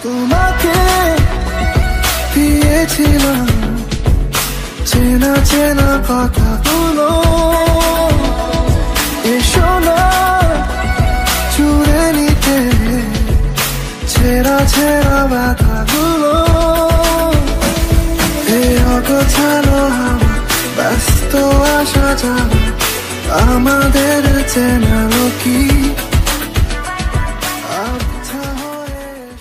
তোমাকে দিয়েছিলাম চেনা চেনা কথাগুলো, এসো না চুড়ে নিতে ছেঁড়া ছেঁড়া ব্যথাগুলো। এই অগোছালো হাওয়া, ব্যস্ত আসা যাওয়া, আমাদের চেনালো কি